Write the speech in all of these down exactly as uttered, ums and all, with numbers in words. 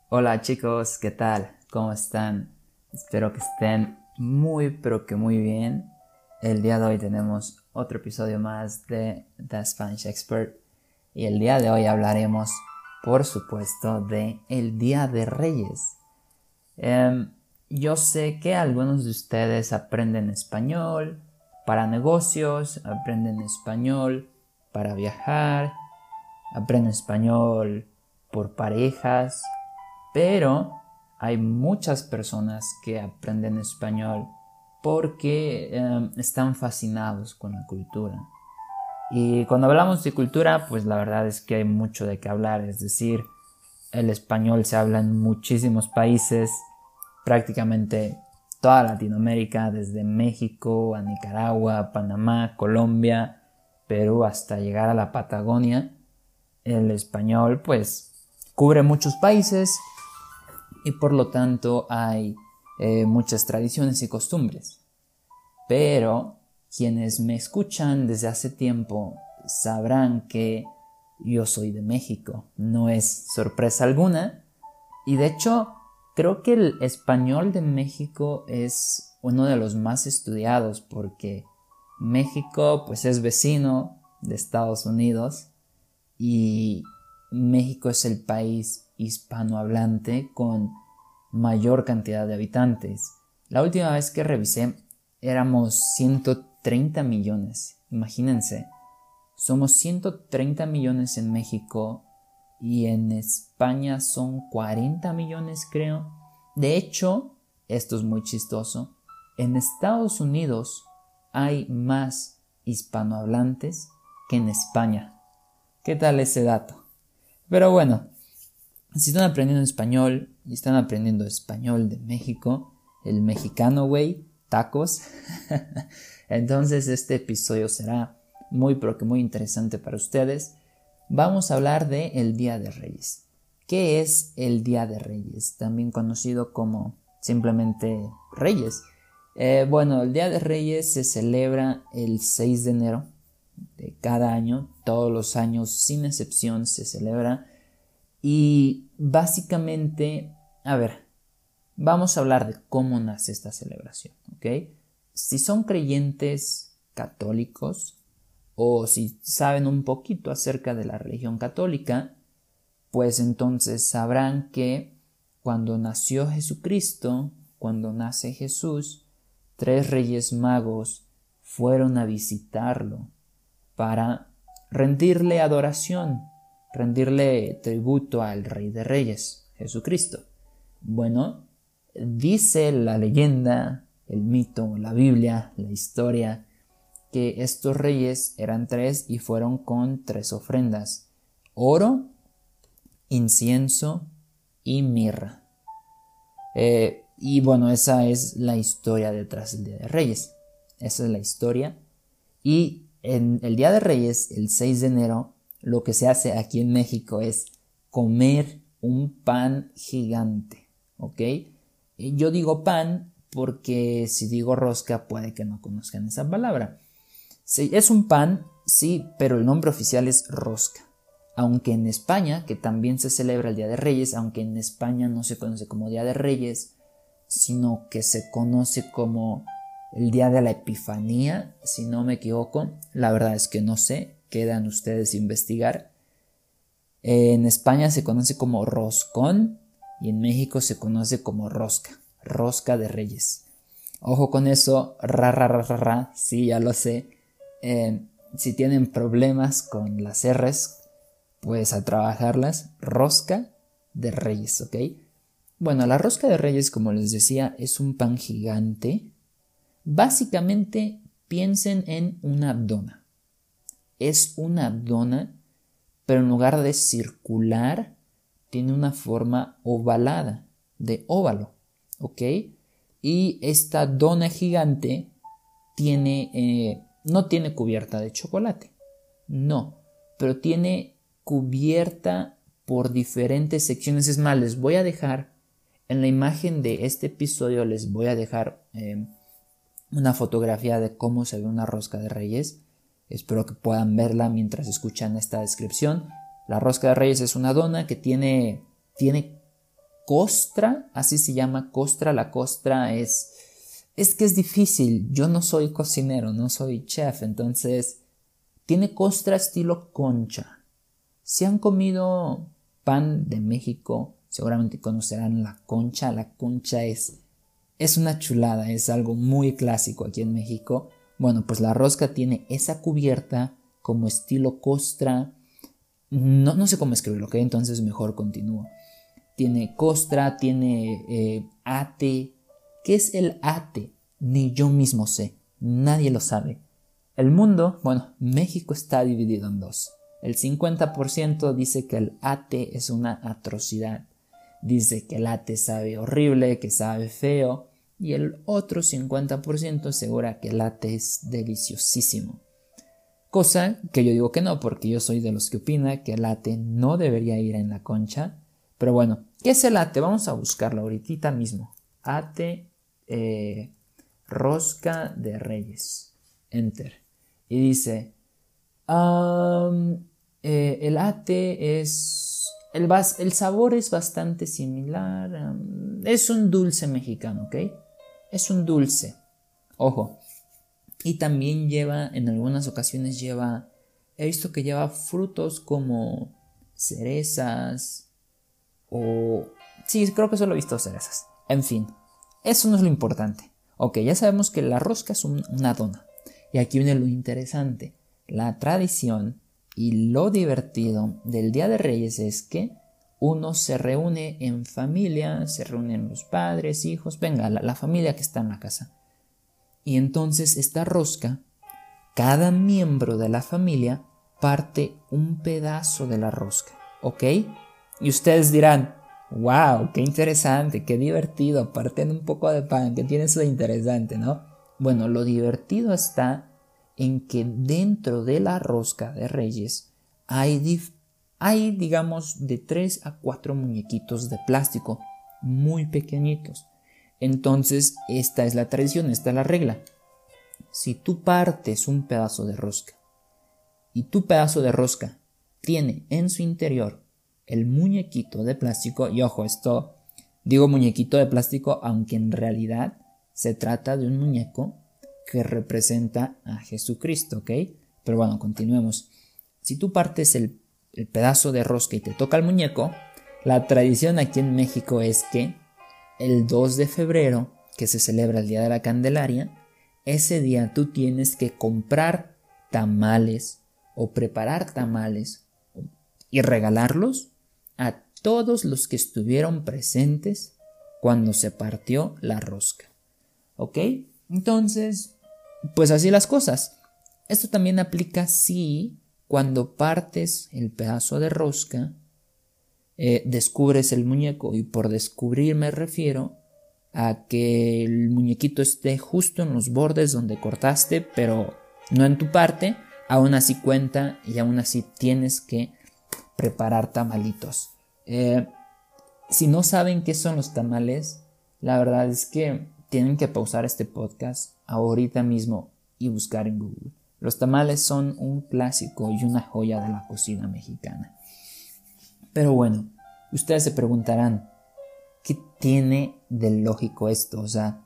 Hola chicos, ¿qué tal? ¿Cómo están? Espero que estén muy pero que muy bien. El día de hoy tenemos otro episodio más de The Spanish Expert y el día de hoy hablaremos, por supuesto, de el Día de Reyes. Eh, yo sé que algunos de ustedes aprenden español para negocios, aprenden español para viajar, aprenden español por parejas, pero hay muchas personas que aprenden español porque eh, están fascinados con la cultura. Y cuando hablamos de cultura, pues la verdad es que hay mucho de qué hablar. Es decir, el español se habla en muchísimos países, prácticamente toda Latinoamérica, desde México a Nicaragua, Panamá, Colombia, Perú, hasta llegar a la Patagonia. El español pues cubre muchos países y por lo tanto hay eh, muchas tradiciones y costumbres. Pero quienes me escuchan desde hace tiempo sabrán que yo soy de México. No es sorpresa alguna. Y de hecho, creo que el español de México es uno de los más estudiados porque México pues es vecino de Estados Unidos y México es el país hispanohablante con mayor cantidad de habitantes. La última vez que revisé éramos ciento treinta millones. Imagínense, somos ciento treinta millones en México y en España son cuarenta millones, creo. De hecho, esto es muy chistoso, en Estados Unidos hay más hispanohablantes que en España. ¿Qué tal ese dato? Pero bueno, si están aprendiendo español y están aprendiendo español de México, el mexicano, güey, tacos, entonces este episodio será muy pero que muy interesante para ustedes. Vamos a hablar de el Día de Reyes. ¿Qué es el Día de Reyes? También conocido como simplemente Reyes. Eh, bueno, el Día de Reyes se celebra el seis de enero de cada año. Todos los años, sin excepción, se celebra. Y básicamente, a ver, vamos a hablar de cómo nace esta celebración, ¿ok? Si son creyentes católicos o si saben un poquito acerca de la religión católica, pues entonces sabrán que cuando nació Jesucristo, cuando nace Jesús, tres reyes magos fueron a visitarlo para rendirle adoración, rendirle tributo al Rey de Reyes, Jesucristo. Bueno, dice la leyenda, el mito, la Biblia, la historia, que estos reyes eran tres y fueron con tres ofrendas: oro, incienso y mirra. Eh, y bueno, esa es la historia detrás del Día de Reyes. Esa es la historia. Y en el Día de Reyes, el seis de enero, lo que se hace aquí en México es comer un pan gigante, ¿ok? Yo digo pan porque si digo rosca puede que no conozcan esa palabra. Sí, es un pan, sí, pero el nombre oficial es rosca. Aunque en España, que también se celebra el Día de Reyes, aunque en España no se conoce como Día de Reyes, sino que se conoce como el Día de la Epifanía, si no me equivoco. La verdad es que no sé, quedan ustedes investigar. En España se conoce como roscón y en México se conoce como rosca, rosca de Reyes. Ojo con eso, ra, ra, ra, ra, ra, sí, ya lo sé. Eh, si tienen problemas con las R's, pues a trabajarlas. Rosca de Reyes, ¿ok? Bueno, la rosca de Reyes, como les decía, es un pan gigante. Básicamente piensen en una dona. Es una dona, pero en lugar de circular, tiene una forma ovalada, de óvalo, ¿ok? Y esta dona gigante tiene, eh, no tiene cubierta de chocolate, no, pero tiene cubierta por diferentes secciones. Es más, les voy a dejar en la imagen de este episodio, les voy a dejar eh, una fotografía de cómo se ve una rosca de Reyes. Espero que puedan verla mientras escuchan esta descripción. La rosca de Reyes es una dona que tiene, tiene costra, así se llama, costra. La costra es, es que es difícil, yo no soy cocinero, no soy chef, entonces tiene costra estilo concha. Si han comido pan de México, seguramente conocerán la concha. La concha es, es una chulada, es algo muy clásico aquí en México. Bueno, pues la rosca tiene esa cubierta como estilo costra. No, no sé cómo escribirlo, ¿ok? Entonces mejor continúo. Tiene costra, tiene eh, ate. ¿Qué es el ate? Ni yo mismo sé, nadie lo sabe. El mundo, bueno, México está dividido en dos. El cincuenta por ciento dice que el ate es una atrocidad. Dice que el ate sabe horrible, que sabe feo. Y el otro cincuenta por ciento asegura que el ate es deliciosísimo. Cosa que yo digo que no, porque yo soy de los que opina que el ate no debería ir en la concha. Pero bueno, ¿qué es el ate? Vamos a buscarlo ahorita mismo. Ate, eh, rosca de Reyes. Enter. Y dice, um, eh, el ate es, el, bas, el sabor es bastante similar. Um, es un dulce mexicano, ¿ok? Es un dulce. Ojo. Y también lleva, en algunas ocasiones lleva, he visto que lleva frutos como cerezas. O... sí, creo que solo he visto cerezas. En fin, eso no es lo importante. Ok, ya sabemos que la rosca es un, una dona. Y aquí viene lo interesante. La tradición y lo divertido del Día de Reyes es que uno se reúne en familia, se reúnen los padres, hijos, venga, la, la familia que está en la casa. Y entonces esta rosca, cada miembro de la familia parte un pedazo de la rosca. ¿Ok? Y ustedes dirán, wow, qué interesante, qué divertido, parten un poco de pan, que tiene eso de interesante, ¿no? Bueno, lo divertido está en que dentro de la rosca de Reyes hay, dif- hay digamos, de tres a cuatro muñequitos de plástico muy pequeñitos. Entonces, esta es la tradición, esta es la regla. Si tú partes un pedazo de rosca y tu pedazo de rosca tiene en su interior el muñequito de plástico, y ojo, esto digo muñequito de plástico, aunque en realidad se trata de un muñeco que representa a Jesucristo, ¿ok? Pero bueno, continuemos. Si tú partes el, el pedazo de rosca y te toca el muñeco, la tradición aquí en México es que el dos de febrero, que se celebra el Día de la Candelaria, ese día tú tienes que comprar tamales o preparar tamales y regalarlos a todos los que estuvieron presentes cuando se partió la rosca. ¿Ok? Entonces, pues así las cosas. Esto también aplica si cuando partes el pedazo de rosca, eh, descubres el muñeco. Y por descubrir me refiero a que el muñequito esté justo en los bordes donde cortaste, pero no en tu parte. Aún así cuenta y aún así tienes que preparar tamalitos. Eh, si no saben qué son los tamales, la verdad es que tienen que pausar este podcast ahorita mismo y buscar en Google. Los tamales son un clásico y una joya de la cocina mexicana. Pero bueno, ustedes se preguntarán, ¿qué tiene de lógico esto? O sea,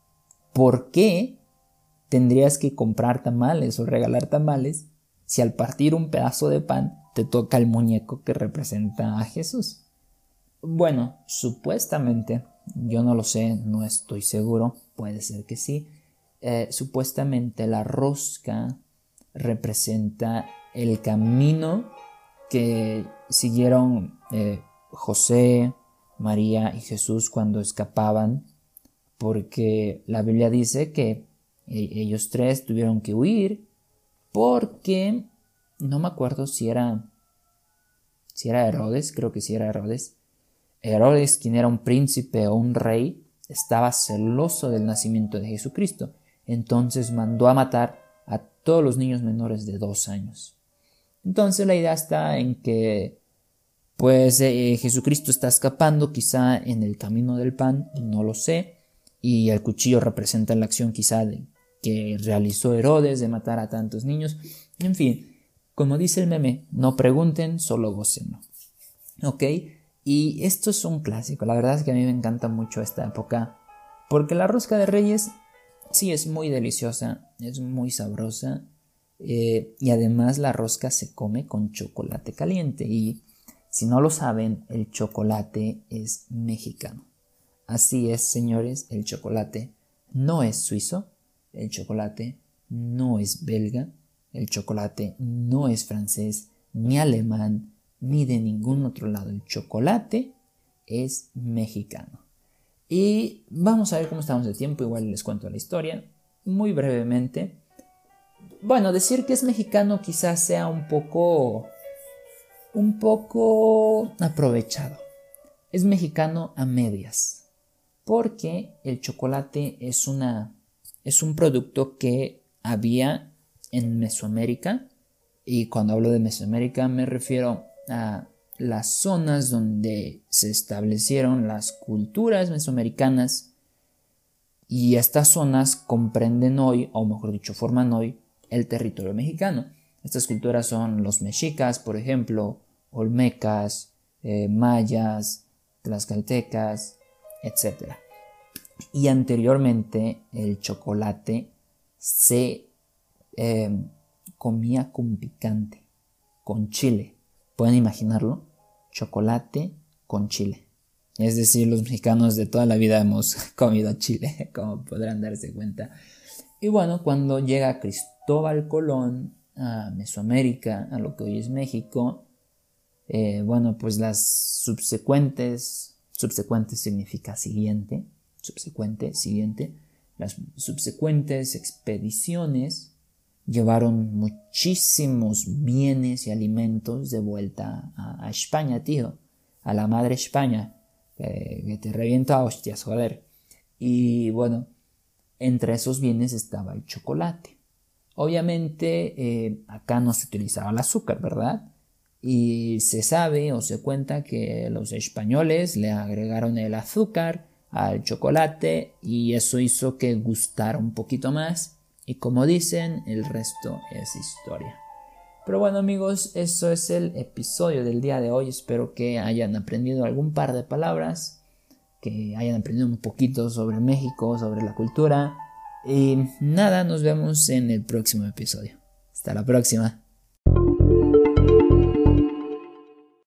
¿por qué tendrías que comprar tamales o regalar tamales si al partir un pedazo de pan te toca el muñeco que representa a Jesús? Bueno, supuestamente, yo no lo sé, no estoy seguro, puede ser que sí. Eh, supuestamente la rosca representa el camino que siguieron eh, José, María y Jesús cuando escapaban, porque la Biblia dice que eh, ellos tres tuvieron que huir porque no me acuerdo si era si era Herodes, creo que sí era Herodes. Herodes, quien era un príncipe o un rey, estaba celoso del nacimiento de Jesucristo. Entonces mandó a matar a todos los niños menores de dos años. Entonces la idea está en que pues eh, Jesucristo está escapando quizá en el camino del pan, no lo sé, y el cuchillo representa la acción quizá de, que realizó Herodes de matar a tantos niños. En fin, como dice el meme, no pregunten, solo gócenlo. ¿Ok? Y esto es un clásico, la verdad es que a mí me encanta mucho esta época, porque la rosca de Reyes sí es muy deliciosa, es muy sabrosa, eh, y además la rosca se come con chocolate caliente. Y si no lo saben, el chocolate es mexicano. Así es, señores, el chocolate no es suizo, el chocolate no es belga, el chocolate no es francés, ni alemán, ni de ningún otro lado. El chocolate es mexicano. Y vamos a ver cómo estamos de tiempo, igual les cuento la historia muy brevemente. Bueno, decir que es mexicano quizás sea un poco, un poco aprovechado. Es mexicano a medias, porque el chocolate es, una, es un producto que había en Mesoamérica, y cuando hablo de Mesoamérica me refiero a las zonas donde se establecieron las culturas mesoamericanas, y estas zonas comprenden hoy, o mejor dicho, forman hoy el territorio mexicano. Estas culturas son los mexicas, por ejemplo, olmecas, eh, mayas, tlaxcaltecas, etcétera. Y anteriormente el chocolate se eh, comía con picante, con chile. ¿Pueden imaginarlo? Chocolate con chile. Es decir, los mexicanos de toda la vida hemos comido chile, como podrán darse cuenta. Y bueno, cuando llega Cristóbal Colón a Mesoamérica, a lo que hoy es México, eh, bueno, pues las subsecuentes, subsecuentes significa siguiente, subsecuente, siguiente, las subsecuentes expediciones llevaron muchísimos bienes y alimentos de vuelta a, a España, tío, a la madre España, eh, que te revienta a hostias, joder. Y bueno, entre esos bienes estaba el chocolate. Obviamente eh, acá no se utilizaba el azúcar, ¿verdad? Y se sabe o se cuenta que los españoles le agregaron el azúcar al chocolate y eso hizo que gustara un poquito más. Y como dicen, el resto es historia. Pero bueno, amigos, eso es el episodio del día de hoy. Espero que hayan aprendido algún par de palabras, que hayan aprendido un poquito sobre México, sobre la cultura. Y nada, nos vemos en el próximo episodio. Hasta la próxima.